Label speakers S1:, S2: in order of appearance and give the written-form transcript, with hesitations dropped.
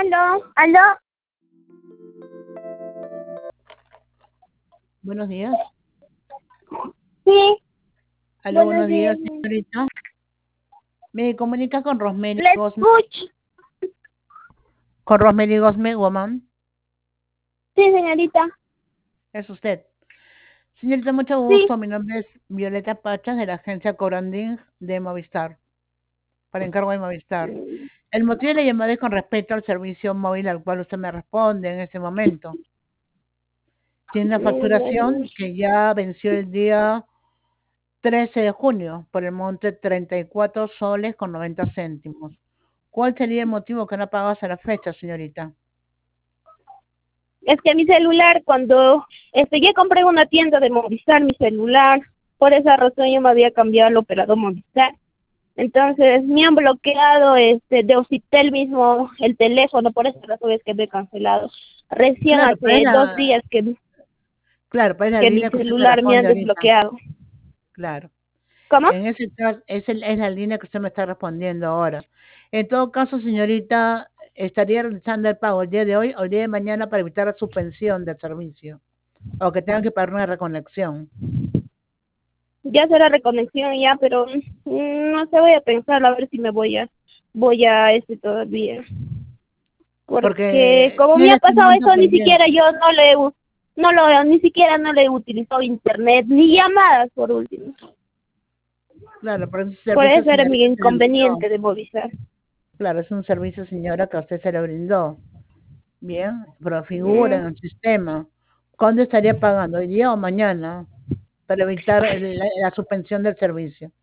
S1: Aló, aló.
S2: Buenos días.
S1: Sí,
S2: Aló,
S1: buenos
S2: buenos
S1: días.
S2: días, señorita. Me comunica con Rosemary
S1: Le
S2: Gosme,
S1: escucho.
S2: con Rosemary Gosme Woman.
S1: Sí, señorita.
S2: Es usted. Señorita, mucho
S1: Sí.
S2: gusto. Mi nombre es Violeta Pachas de la agencia Coranding de Movistar, para encargo de Movistar. El motivo de la llamada es con respecto al servicio móvil al cual usted me responde en este momento. Tiene una facturación que ya venció el día 13 de junio por el monte 34 soles con 90 céntimos. ¿Cuál sería el motivo que no ha pagado hasta la fecha, señorita?
S1: Es que mi celular, cuando ya compré en una tienda de Movistar mi celular, por esa razón yo me había cambiado al operador Movistar. Entonces me han bloqueado de Ocitel mismo el teléfono, por esa razón es que me he cancelado. Recién
S2: Claro, pero es
S1: hace 2 días
S2: la
S1: que mi
S2: línea que usted me
S1: celular me han
S2: responde ahorita.
S1: desbloqueado.
S2: Claro.
S1: ¿Cómo?
S2: En ese caso, es la línea que usted me está respondiendo ahora. En todo caso, señorita, estaría realizando el pago el día de hoy o el día de mañana para evitar la suspensión del servicio. O que tengan que pagar una reconexión.
S1: Ya será reconexión ya, pero no sé, voy a pensar a ver si me voy a todavía. Porque
S2: Porque
S1: como me
S2: tiene
S1: ha
S2: este
S1: pasado
S2: monto
S1: eso, ni siquiera
S2: pendiente.
S1: yo ni siquiera no le he utilizado internet, ni llamadas por último.
S2: Claro, pero ese
S1: Por
S2: servicio,
S1: eso era mi
S2: señorita, se le brindó.
S1: inconveniente de Movistar.
S2: Claro, es un servicio, señora, que a usted se le brindó. Bien, pero figura
S1: Mm,
S2: en el sistema. ¿Cuándo estaría pagando? ¿Hoy día o mañana? Para evitar la suspensión del servicio.